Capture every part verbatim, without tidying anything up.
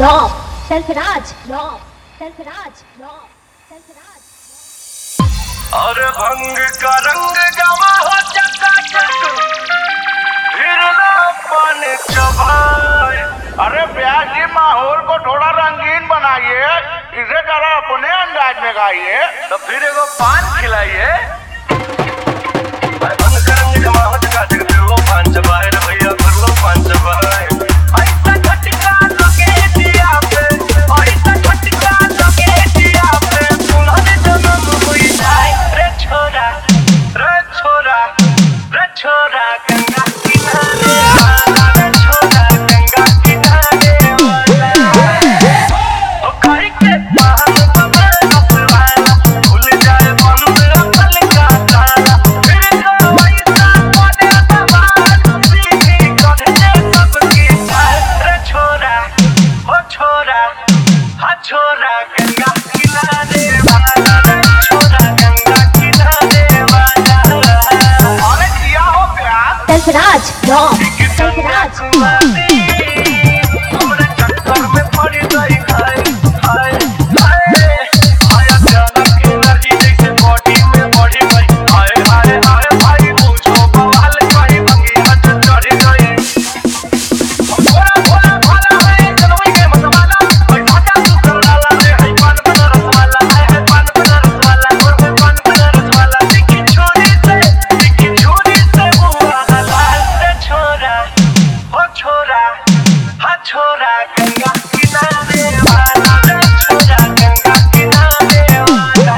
Rob, Sarfaraj, Rob, Sarfaraj, Rob, Sarfaraj. और भंग का रंग जमा हो चकाचक फिरना पान चबाए। अरे ब्याह जी माहौल को थोड़ा रंगीन बनाइए, इसे जरा अपने अंदाज में गाइए। तो फिर एगो पान खिलाइए। भंग का रंग जमा हो चकाचक फिर लो पान चबाए रे भैया, फिर लो पान चबाए। ऐसा झटका लगे दिया पे, ऐसा झटका लगे दिया पे, दुल्हन जन्म हुई जाए। रे छोरा, रे छोरा, रे छोरा गंगा किनारे वाला, रे छोरा गंगा किनारे वाला। ओ खाई के पान बबल वाला, भूल जाए बंद अकल का ताला। फिर तो ऐसा कोने सवाल सीधी करने सबकी चाल। रे छोरा, ओ छोरा, हा छोरा गंगा किनारे वाला, रे छोरा गंगा किनारे वाला। अरे किया हो प्यार Sarfaraj, Rob, Sarfaraj, Rob. हमरे चक्कर में पड़ गई हाय हाय हाय। आया अचानक एनर्जी जैसे बॉडी में बढ़ गई हाय हाय हाय। भाई पूछो बवाल भाई भंगी हट चढ़ गई। भोला भोला भाला है चलोई के मतवाला, और ढाका तू कर डाला रे है पान बना रसवाला, है है पान बना रसवाला, और है पान बना रसवाला। दिखी छोरी से दिखी छोरी से हुआ हलाल। रे छोरा, ओ छोरा, हा छोरा गंगा किनारे वाला, रे छोरा गंगा किनारे वाला।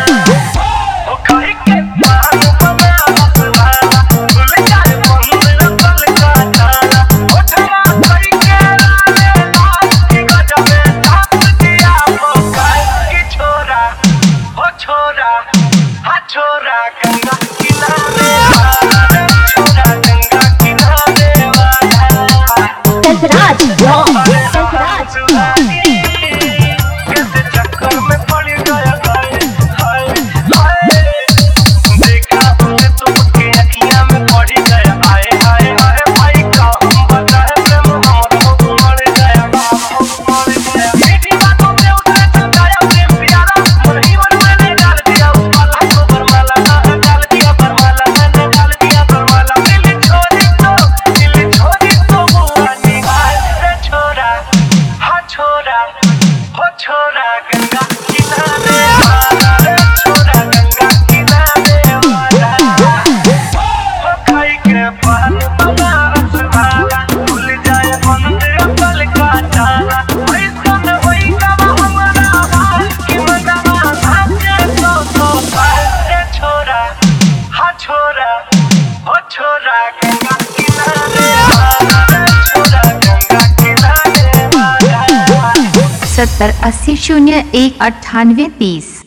ओ खाई के पान बना रसवाला, भूल जाए बंद अकल का ताला। ओ ठरा कई के लाले लाल की गजबे साथ दिया मोकाल। की छोरा, ओ छोरा, हा छोरा गंगा किनारे वाला, रे छोरा गंगा किनारे वाला। Sarfaraj, Rob, Sarfaraj, Rob. कैसे चक्कर में पड़ गया हाय हाय हाय। देखा उसे तो उसकी अखियां में पड़ गया हाय हाय हाय। भाई का हम बताए प्रेम हमको मर गया, बाप मर गया। मीठी बातों में उसने समझाया प्रेम प्यारा, मन ही मन मैंने डाल दिया उस माला को बरमाला, डाल दिया बरमाला, मैंने डाल दिया बरमाला। दिल छोड़ी तो दिल छोड़ी तो हुआ निहाल। रे छोरा, हा छोरा, हो छोरा गंगा किनारे वाला, रे छोरा गंगा किनारे वाला। हो खाई के पान बना रसवाला, भूल जाए बंद अकल का ताला। ऐसन होई जब हमरा बाल की मनवा नाचे तो तो पाल। रे छोरा, हा छोरा, हो छोरा गंगा किनारे वाला, रे छोरा गंगा किनारे वाला। सत्तर अस्सी शून्य एक अट्ठानवे तीस।